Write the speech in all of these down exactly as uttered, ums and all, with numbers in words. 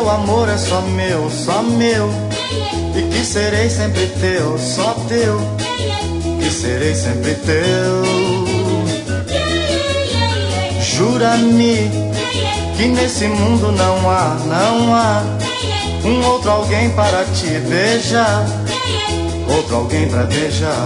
amor é só meu, só meu, e que serei sempre teu, só teu, que serei sempre teu. Jura-me que nesse mundo não há, não há um outro alguém para te beijar, outro alguém para beijar.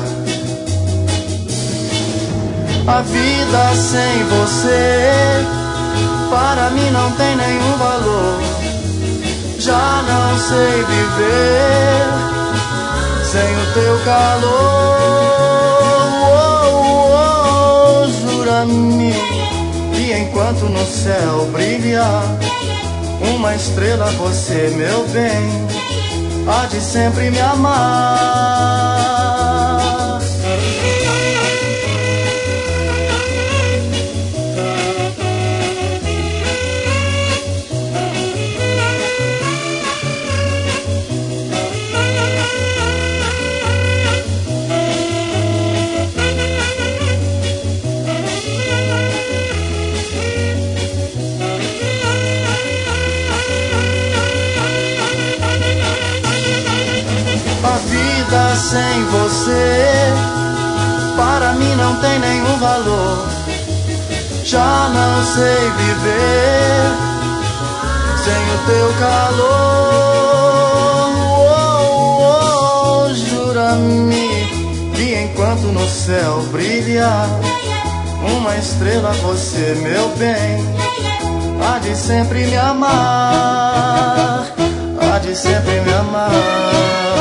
A vida sem você para mim não tem nenhum valor. Já não sei viver sem o teu calor. Oh, oh, jura-me que enquanto no céu brilhar uma estrela, você, meu bem, há de sempre me amar. A vida sem você para mim não tem nenhum valor. Já não sei viver sem o teu calor. Oh, oh, jura-me que enquanto no céu brilhar uma estrela, você, meu bem, há de sempre me amar, há de sempre me amar.